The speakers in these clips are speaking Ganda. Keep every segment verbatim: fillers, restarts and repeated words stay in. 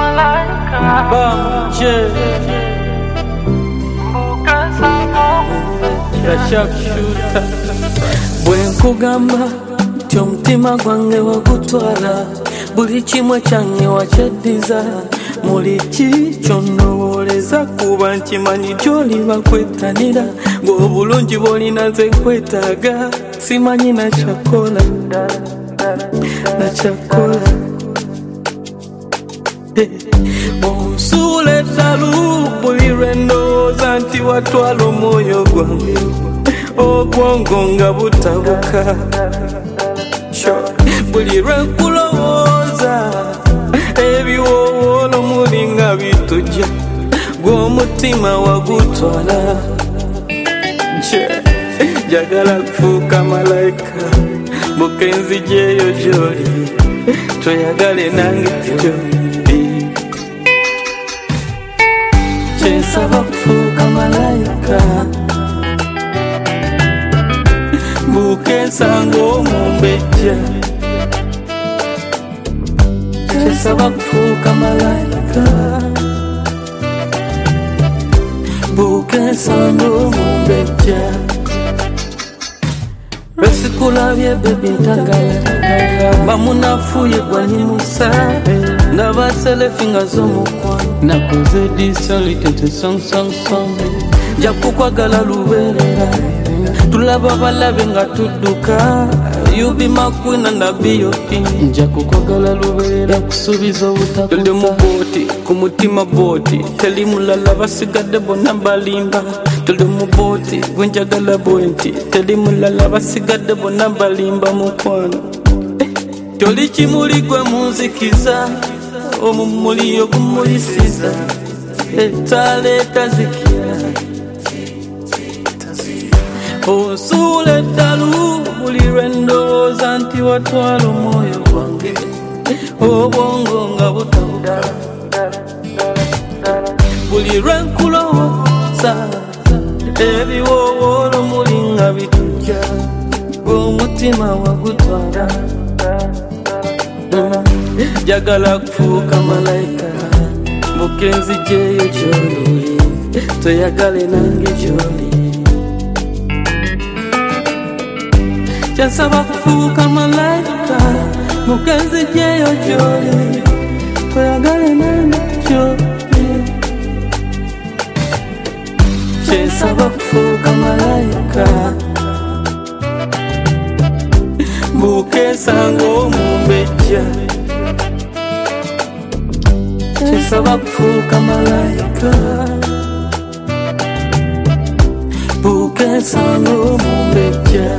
Bam, J. The sharpshooter. Bwe nkugamba nti omutima gwange wagutwala, buli kimwe kyange wakyeddiza, muli ki ky'onnowooleza kuba nkimanyi gy'oli bakwettanira, ng'obulungi bw'olina nze nkwetaaga, simanyi nakyakola nakyakola onsuula eddalu buli lwe ndowooza nti watwala omwoyo gwange, obwongo nga butabuka, buli lwe nkulowooza ebiwowoolo muli nga bitujja, gw'omutima wagutwala, njagala kufuuka malayika mbuke nzijeeyo gy'oli, toyagale nange gy'oli. Kyensaba kufuuka malayika mbuke nsanga omumbejja, kyensaba kufuuka malayika mbuke nsanga omumbejja, lwesikulabye bebi ntagala bamunafuye gwanyimusa, ndaba selefi nga z'omukwano, nakoze disoli tete song song song, nja kukwagala lubeerera, tulaba balabe nga tudduka, you be my queen and I be your king, nja kukwagala lubeerera kusuubiza obutakuta, tuli mu booti ku mutima booti, teli mulala basigadde bonna balimba, tuli mu booti gwe njagala bwenti, teli mulala basigadde bonna balimba mukwano, toli kimuli gwe munzikiza, omumuli ogumulisiza, ettaala etazikira, onsuula eddalu buli lwe ndowooza nti watwala omwoyo gwange, obwongo nga butabuka, buli lwe nkulowooza ebiwowoolo muli nga bitujja, gw'omutima wagutwala, njagala kufuuka malayika mbuke nzijeeyo gy'oli, toyagale nange gy'oli. Kyensaba kufuuka malayika mbuke nzijeeyo gy'oli, toyagale nange gy'oli. Kyensaba kufuuka malayika mbuke nsanga omumbejja, kyensaba kufuuka malayika mbuke nsanga omumbejja,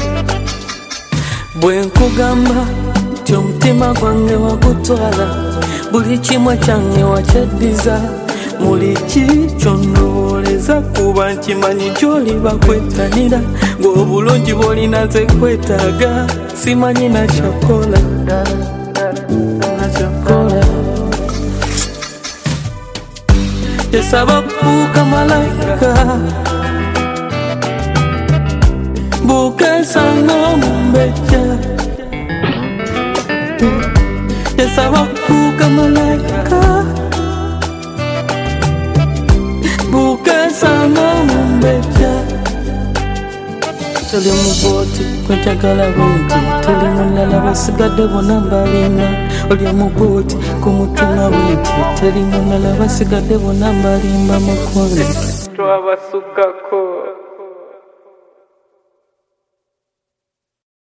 bwe nkugamba nti omutima gwange wagutwala, buli kimwe kyange wakyeddiza, muli ki ky'onnowooleza kuba nkimanyi gy'oli bakwettanira, ng'obulungi bw'olina nze nkwetaaga, simanyi nakyakola nakyakola. Kyensaba kufuuka malayika mbuke nsanga omumbejja, kyensaba kufuuka malayika mbuke nsanga omumbejja, toli mu booti gwe njagala bwenti, teli mulala basigadde bonna mbalimba, oli mu booti ku mutima bwenti, teli mulala basigadde bonna mbalimba mukwano, twabasukako.